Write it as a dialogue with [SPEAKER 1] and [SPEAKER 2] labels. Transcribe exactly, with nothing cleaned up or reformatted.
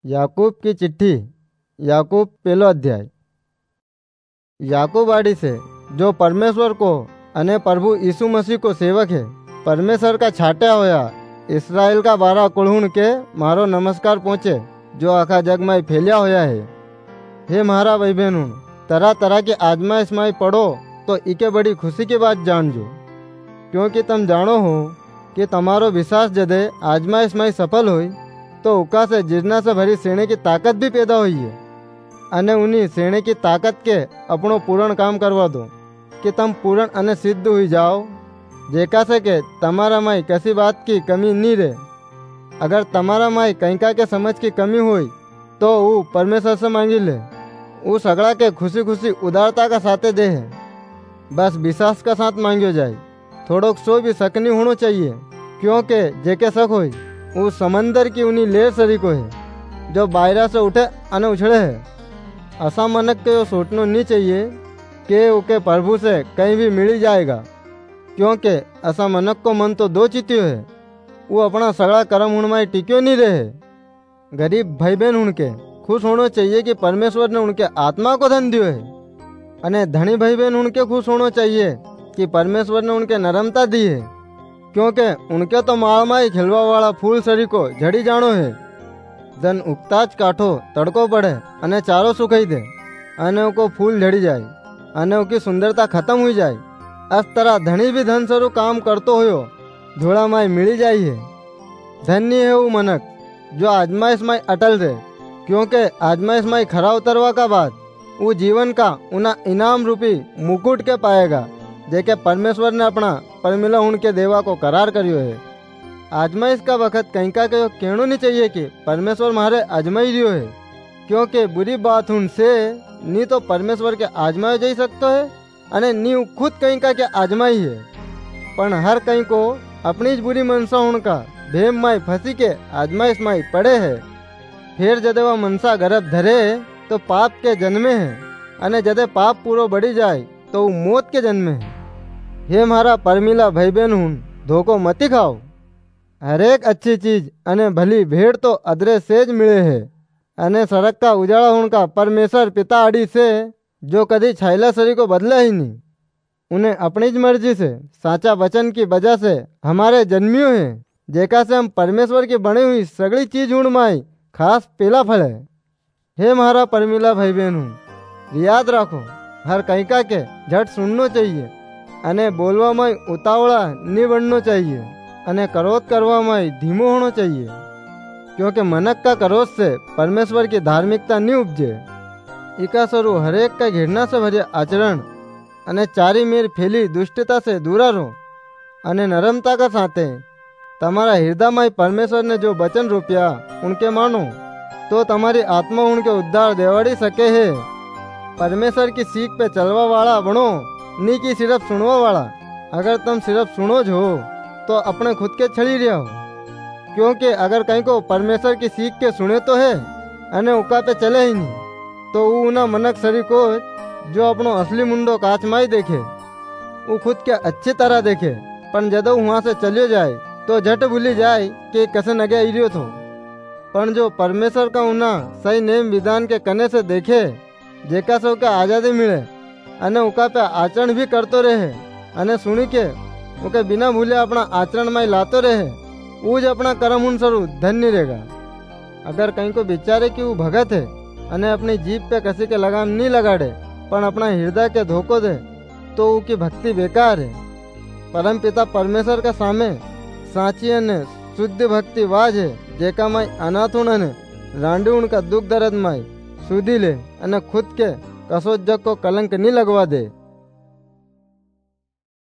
[SPEAKER 1] याकूब की चिट्ठी। याकूब पहलो अध्याय। याकूब आड़ी से जो परमेश्वर को अने प्रभु यीशु मसीह को सेवक है, परमेश्वर का छाट्या होया इसराइल का बारह कुलहुण के मारो नमस्कार पहुँचे, जो आखा जग में फैलिया होया है। हे महारा भाई बहनों, तरह तरह की आजमाइश में पढ़ो तो इके बड़ी खुशी की बात जानजो, क्योंकि तुम जानो हो कि तुम्हारो विश्वास जदे आजमाइश में सफल हुई तो उका से जिजना से भरी सेने की ताकत भी पैदा हुई है, अने उन्हीं सेने की ताकत के अपनो पूर्ण काम करवा दो कि तुम पूर्ण अने सिद्ध हुई जाओ, जेका से के तमारा माई किसी बात की कमी नहीं रहे। अगर तमारा माई कहीं का के समझ की कमी हुई तो वो परमेश्वर से मांगी ले, वो सगड़ा के खुशी खुशी उदारता का साथे दे है। बस विश्वास का साथ मांगियो जाए, थोड़ो सो भी शक नहीं होना चाहिए, क्योंकि जेके शक होई वो समंदर की उन्हीं लेर सरीको है जो बायरा से उठे अने उछड़े है। ऐसा मनक के सोचना नहीं चाहिए कि उके प्रभु से कहीं भी मिल जाएगा, क्योंकि ऐसा मनक को मन तो दो चित्यो है, वो अपना सगड़ा कर्म हुण में टिक्यो नहीं रहे। गरीब भाई बहन उनके खुश होना चाहिए कि परमेश्वर ने उनके आत्मा को धन दियो है, अने धनी भाई बहन उनके खुश होना चाहिए कि परमेश्वर ने उनके नरमता दी है, क्योंकि उनके तो माल में खिलवा वाला फूल सरी को झड़ी जानो है। जन उगताज काठो तड़को पड़े अने चारो सुखाई दे अने उको फूल झड़ी जाए अने उकी सुंदरता खत्म हुई जाए, इस तरह धनी भी धन सरू काम करतो होयो धूड़ा माई मिली जाई है। धन्य है वो मनक जो आजमाइश में अटल रहे, क्योंकि आजमाइश में खरा उतरवा का बाद वो जीवन का उना इनाम रूपी मुकुट के पाएगा, जेके परमेश्वर ने अपना परमिला उनके देवा को करार करियो है। आजमाइश का वक्त कहीं का कहो कहनो नहीं चाहिए कि परमेश्वर मारे आजमाई रियो है, क्योंकि बुरी बात उनसे नी तो परमेश्वर के आजमायो जा सकते है अने नी खुद कहीं का के आजमाई है। पण हर कहीं को अपनी ज बुरी मनसा उनका भेम माई फंसी के आजमाइश माई पड़े है। फिर जदे वह मनसा गर्भ धरे तो पाप के जन्मे है, अने जदे पाप पूरो बढ़ी जाए तो वो मौत के जन्मे है। हे मारा परमिला भाई बहन हूँ, धोखो मती खाओ। हरेक अच्छी चीज अने भली भेड़ तो अदरे सेज मिले है, अने सड़क का उजाड़ा उनका परमेश्वर पिता आड़ी से जो कदी छाइला सरी को बदला ही नहीं। उन्हें अपनी ज मर्जी से साचा वचन की वजह से हमारे जन्मियों है, जेका से हम परमेश्वर की बनी हुई सगड़ी चीज उण माई खास पेला फल है। हे मारा परमिला भाई बहन हूँ, याद राखो हर कहीं का के झट सुनना चाहिए अने बोलवा में उतावड़ा नहीं बनना चाहिए, अने क्रोध करवा में धीमो होना चाहिए, क्योंकि मनक का क्रोध से परमेश्वर की धार्मिकता नहीं उपजे। इका स्वरू हरेक का घृणा से भरे आचरण अने चारी मेर फैली दुष्टता से दूरा रहो, अने नरमता का साथे तमारा हृदय में परमेश्वर ने जो वचन रोपिया उनके मानो, तो तुम्हारी आत्मा उनके उद्धार देवाड़ी सके है। परमेश्वर की सीख पे चलवा वाला बनो, नी की सिर्फ सुनवा वाला। अगर तुम सिर्फ सुनो जो तो अपने खुद के छड़ी रहे हो, क्योंकि अगर कहीं को परमेश्वर की सीख के सुने तो है अने उका पे चले ही नहीं, तो वो उना मनक सरी को जो अपनो असली मुंडो काच माई देखे, वो खुद के अच्छी तरह देखे, पर जदो वहाँ से चलियो जाए तो झट भूली जाए कि कैसे नगे इरियो थो। पर जो परमेश्वर का उना सही नेम विधान के कने से देखे, जेका से उका आज़ादी मिले अने उका पे आचरण भी करतो रहे, अने सुनी के उके बिना भूले अपना आचरण में लातो रहे, वो ज अपना कर्म अनुसार धन्य रहेगा। अगर कहीं को विचारे कि वो भगत है अने अपनी जीभ पे किसी के लगाम नहीं लगाड़े पर अपना हृदय के धोखो दे, तो उसकी भक्ति बेकार है। परम पिता परमेश्वर का सामे साची अने शुद्ध भक्ति वाज है, जेका माई अनाथुण अने रांडुण का दुख दर्द माई सुधी ले अने खुद के कसो जग को कलंक नहीं लगवा दे।